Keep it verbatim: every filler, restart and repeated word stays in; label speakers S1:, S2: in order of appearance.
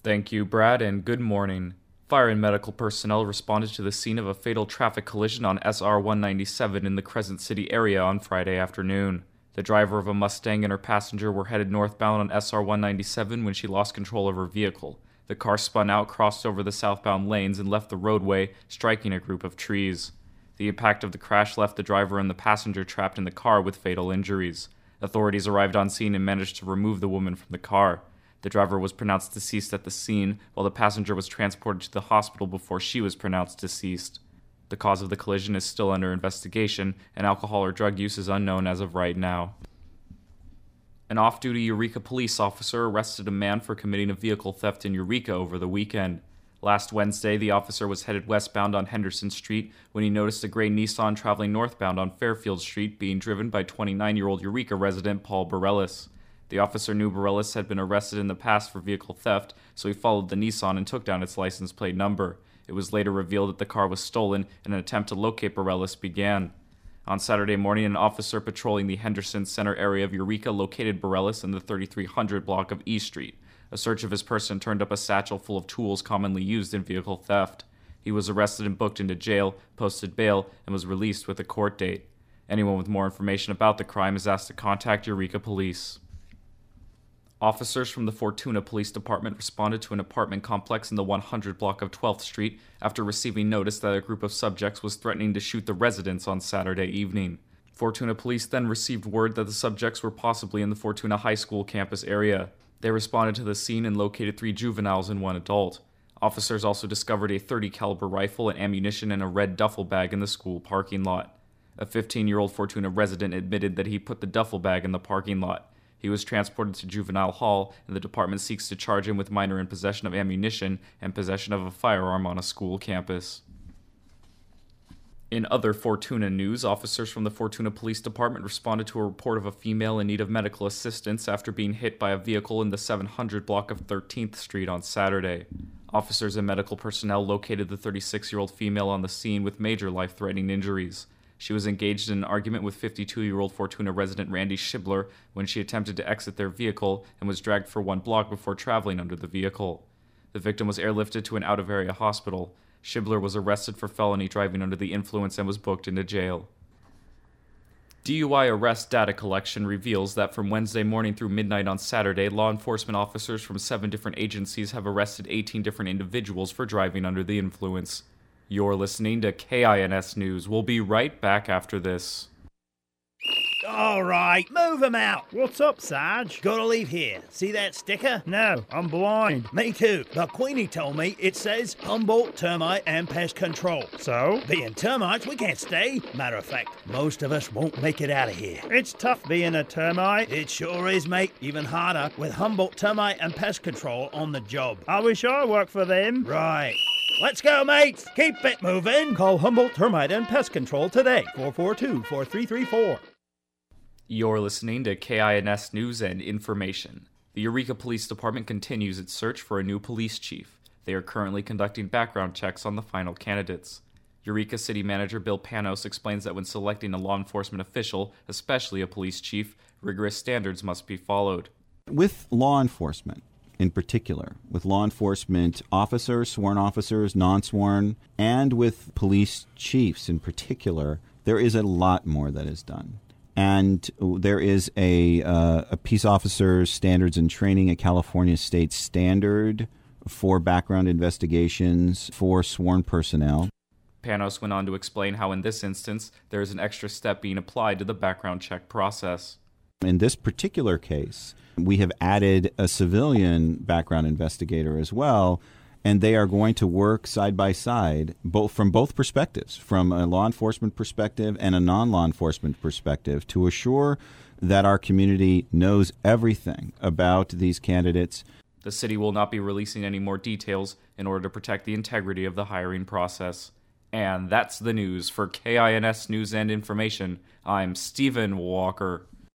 S1: Thank you, Brad, and good morning. Fire and medical personnel responded to the scene of a fatal traffic collision on S R one ninety-seven in the Crescent City area on Friday afternoon. The driver of a Mustang and her passenger were headed northbound on S R one ninety-seven when she lost control of her vehicle. The car spun out, crossed over the southbound lanes, and left the roadway, striking a group of trees. The impact of the crash left the driver and the passenger trapped in the car with fatal injuries. Authorities arrived on scene and managed to remove the woman from the car. The driver was pronounced deceased at the scene, while the passenger was transported to the hospital before she was pronounced deceased. The cause of the collision is still under investigation, and alcohol or drug use is unknown as of right now. An off-duty Eureka police officer arrested a man for committing a vehicle theft in Eureka over the weekend. Last Wednesday, the officer was headed westbound on Henderson Street when he noticed a gray Nissan traveling northbound on Fairfield Street being driven by twenty-nine-year-old Eureka resident Paul Bareilles. The officer knew Bareilles had been arrested in the past for vehicle theft, so he followed the Nissan and took down its license plate number. It was later revealed that the car was stolen and an attempt to locate Bareilles began. On Saturday morning, an officer patrolling the Henderson Center area of Eureka located Bareilles in the thirty-three hundred block of E Street. A search of his person turned up a satchel full of tools commonly used in vehicle theft. He was arrested and booked into jail, posted bail, and was released with a court date. Anyone with more information about the crime is asked to contact Eureka Police. Officers from the Fortuna Police Department responded to an apartment complex in the one hundred block of twelfth Street after receiving notice that a group of subjects was threatening to shoot the residents on Saturday evening. Fortuna Police then received word that the subjects were possibly in the Fortuna High School campus area. They responded to the scene and located three juveniles and one adult. Officers also discovered a thirty caliber rifle and ammunition in a red duffel bag in the school parking lot. A fifteen-year-old Fortuna resident admitted that he put the duffel bag in the parking lot. He was transported to juvenile hall, and the department seeks to charge him with minor in possession of ammunition and possession of a firearm on a school campus. In other Fortuna news, officers from the Fortuna Police Department responded to a report of a female in need of medical assistance after being hit by a vehicle in the seven hundred block of thirteenth Street on Saturday. Officers and medical personnel located the thirty-six-year-old female on the scene with major life-threatening injuries. She was engaged in an argument with fifty-two-year-old Fortuna resident Randy Schibler when she attempted to exit their vehicle and was dragged for one block before traveling under the vehicle. The victim was airlifted to an out-of-area hospital. Schibler was arrested for felony driving under the influence and was booked into jail. D U I arrest data collection reveals that from Wednesday morning through midnight on Saturday, law enforcement officers from seven different agencies have arrested eighteen different individuals for driving under the influence. You're listening to K I N S News. We'll be right back after this.
S2: All right, move him out. What's up, Sarge? Gotta leave here. See that sticker?
S3: No, I'm blind.
S2: Me too, but Queenie told me it says Humboldt Termite and Pest Control.
S3: So?
S2: Being termites, we can't stay. Matter of fact, most of us won't make it out of here.
S3: It's tough being a termite.
S2: It sure is, mate. Even harder with Humboldt Termite and Pest Control on the job.
S3: I wish I worked for them.
S2: Right. Let's go, mates. Keep it moving.
S3: Call Humboldt Termite and Pest Control today. four four two, four three three four.
S1: You're listening to K I N S News and Information. The Eureka Police Department continues its search for a new police chief. They are currently conducting background checks on the final candidates. Eureka City Manager Bill Panos explains that when selecting a law enforcement official, especially a police chief, rigorous standards must be followed.
S4: With law enforcement, in particular, with law enforcement officers, sworn officers, non-sworn, and with police chiefs in particular, there is a lot more that is done. And there is a, uh, a peace officers standards and training, a California state standard for background investigations for sworn personnel.
S1: Panos went on to explain how in this instance, there is an extra step being applied to the background check process.
S4: In this particular case, we have added a civilian background investigator as well, and they are going to work side by side, both from both perspectives, from a law enforcement perspective and a non-law enforcement perspective, to assure that our community knows everything about these candidates.
S1: The city will not be releasing any more details in order to protect the integrity of the hiring process. And that's the news. For K I N S News and Information, I'm Stephen Walker.